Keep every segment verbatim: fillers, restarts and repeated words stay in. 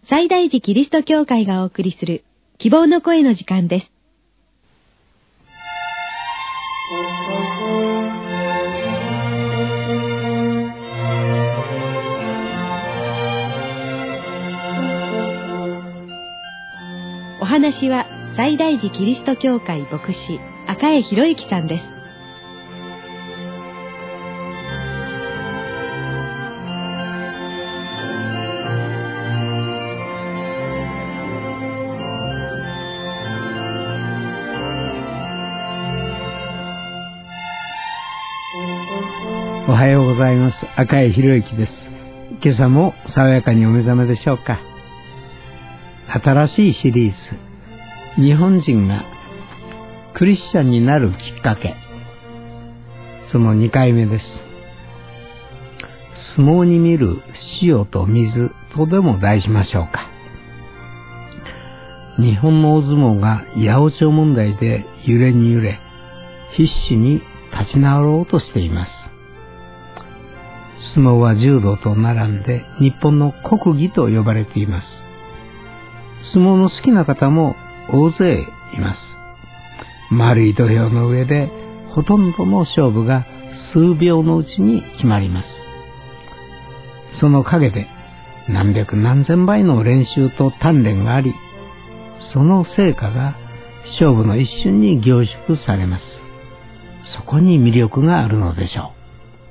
西大寺キリスト教会がお送りする希望の声の時間です。お話は西大寺キリスト教会牧師赤江博之さんです。 おはようございます。赤江博之です。今朝も爽やかにお目覚めでしょうか。新しいシリーズ、日本人がクリスチャンになるきっかけ、そのにかいめです。相撲に見る塩と水とでも題しましょうか。日本の大相撲が八百長問題で揺れに揺れ、必死に立ち直ろうとしています。相撲は柔道と並んで日本の国技と呼ばれています。相撲の好きな方も大勢います。丸い土俵の上でほとんどの勝負が数秒のうちに決まります。その陰で何百何千倍の練習と鍛錬があり、その成果が勝負の一瞬に凝縮されます。そこに魅力があるのでしょう。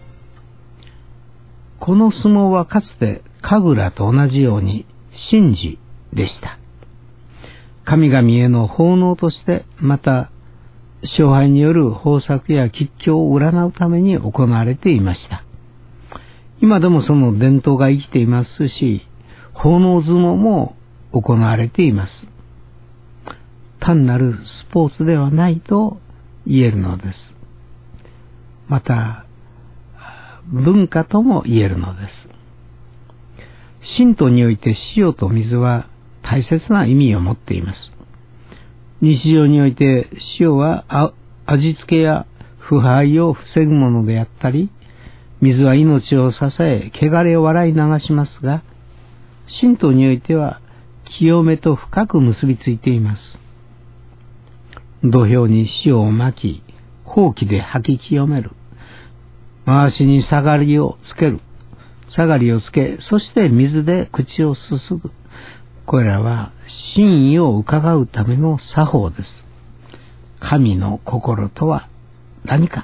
この相撲はかつて神楽と同じように神事でした。神々への奉納として、また勝敗による豊作や吉凶を占うために行われていました。今でもその伝統が生きていますし、奉納相撲も行われています。単なるスポーツではないと言えるのです。また文化とも言えるのです。神道において塩と水は大切な意味を持っています。日常において塩は味付けや腐敗を防ぐものであったり、水は命を支え汚れを洗い流しますが、神道においては清めと深く結びついています。土俵に塩をまき、ほうきで吐き清める。回しに下がりをつける。下がりをつけ、そして水で口をすすぐ。これらは真意を伺うための作法です。神の心とは何か。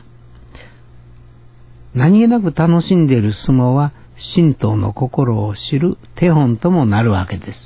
何気なく楽しんでいる相撲は神道の心を知る手本ともなるわけです。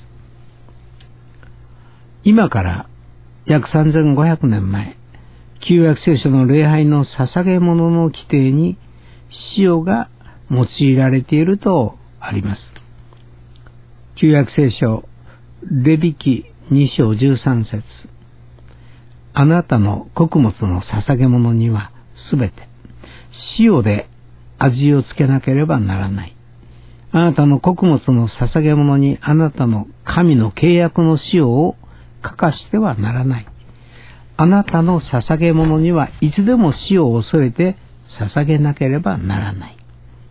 今から約さんぜんごひゃくねんまえ、旧約聖書の礼拝の捧げ物の規定に塩が用いられているとあります。旧約聖書レビ記に章じゅうさん節、あなたの穀物の捧げ物にはすべて塩で味をつけなければならない。あなたの穀物の捧げ物にあなたの神の契約の塩を欠かしてはならない。あなたの捧げ物にはいつでも塩を添えて捧げなければならない。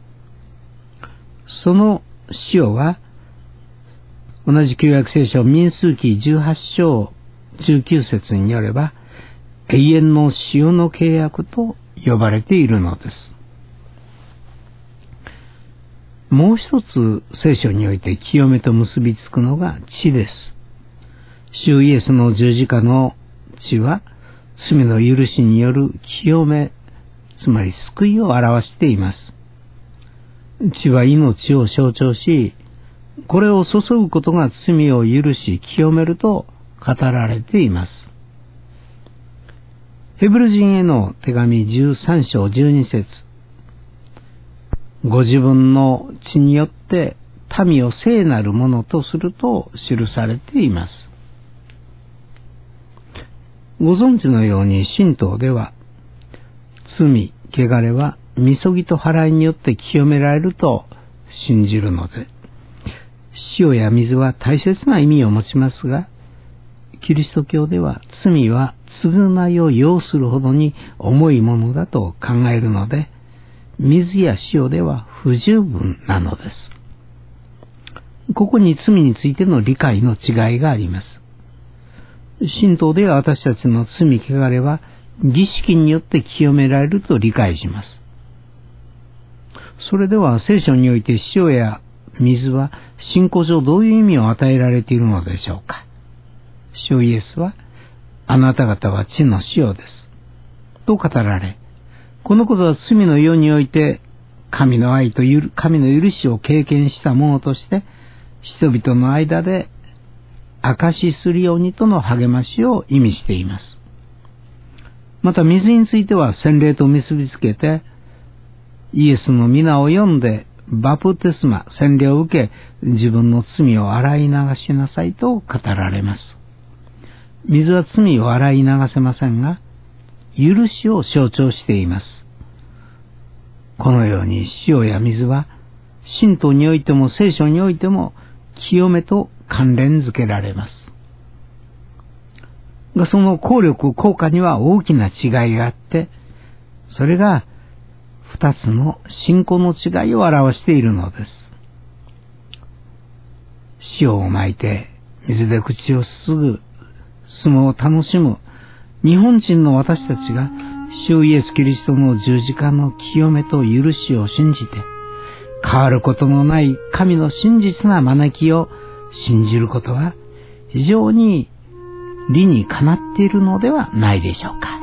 その塩は同じ旧約聖書民数記じゅうはち章じゅうきゅう節によれば永遠の塩の契約と呼ばれているのです。もう一つ聖書において清めと結びつくのが血です。主イエスの十字架の血は罪の許しによる清め、つまり救いを表しています。血は命を象徴し、これを注ぐことが罪を許し清めると語られています。ヘブル人への手紙じゅうさん章じゅうに節、ご自分の血によって民を聖なるものとすると記されています。ご存知のように神道では罪、汚れはみそぎと払いによって清められると信じるので、塩や水は大切な意味を持ちますが、キリスト教では罪は償いを要するほどに重いものだと考えるので、水や塩では不十分なのです。 ここに罪についての理解の違いがあります。神道では私たちの罪汚れは儀式によって清められると理解します。それでは聖書において塩や水は信仰上どういう意味を与えられているのでしょうか。主イエスは、あなた方は地の塩です。と語られ、このことは罪の世において神の愛と神の許しを経験した者として、人々の間で証しするようにとの励ましを意味しています。また水については洗礼と結びつけて、イエスの皆を読んでバプテスマ、洗礼を受け、自分の罪を洗い流しなさいと語られます。水は罪を洗い流せませんが、許しを象徴しています。このように塩や水は、神道においても聖書においても清めと関連づけられます。が、その効力、効果には大きな違いがあって、それが二つの信仰の違いを表しているのです。塩をまいて水で口をすすぐ相撲を楽しむ日本人の私たちが主イエスキリストの十字架の清めと許しを信じて、変わることのない神の真実な招きを信じることは非常に理にかなっているのではないでしょうか。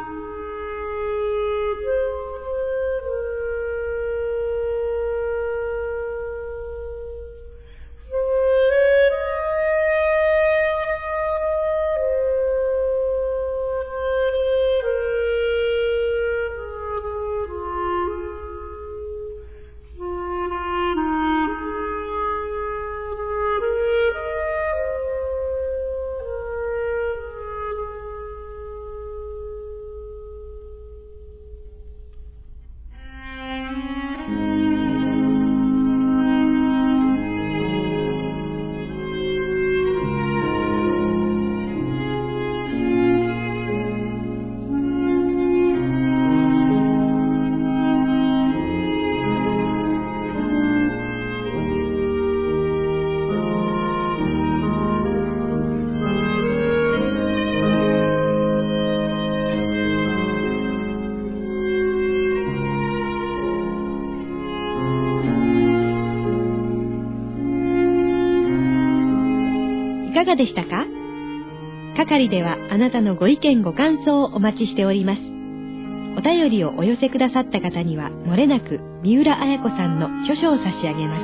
いかがでしたか？係ではあなたのご意見ご感想をお待ちしております。お便りをお寄せくださった方にはもれなく三浦綾子さんの著書を差し上げます。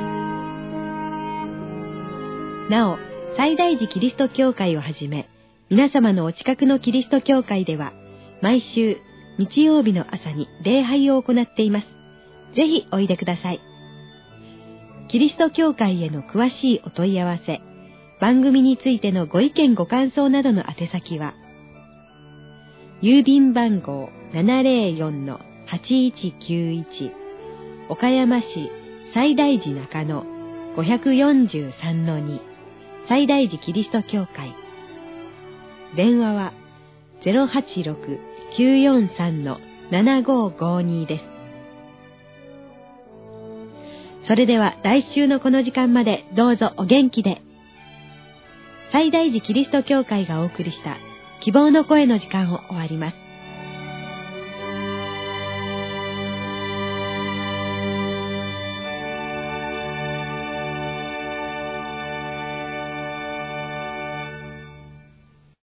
なお、西大寺キリスト教会をはじめ、皆様のお近くのキリスト教会では毎週日曜日の朝に礼拝を行っています。ぜひおいでください。キリスト教会への詳しいお問い合わせ、番組についてのご意見ご感想などの宛先は、郵便番号 ななぜろよんのはちいちきゅういち 岡山市西大寺中野 ごよんさんのに 西大寺キリスト教会。電話は ゼロはちろく きゅうよんさんのななごごに です。それでは来週のこの時間までどうぞお元気で。西大寺キリスト教会がお送りした希望の声の時間を終わります。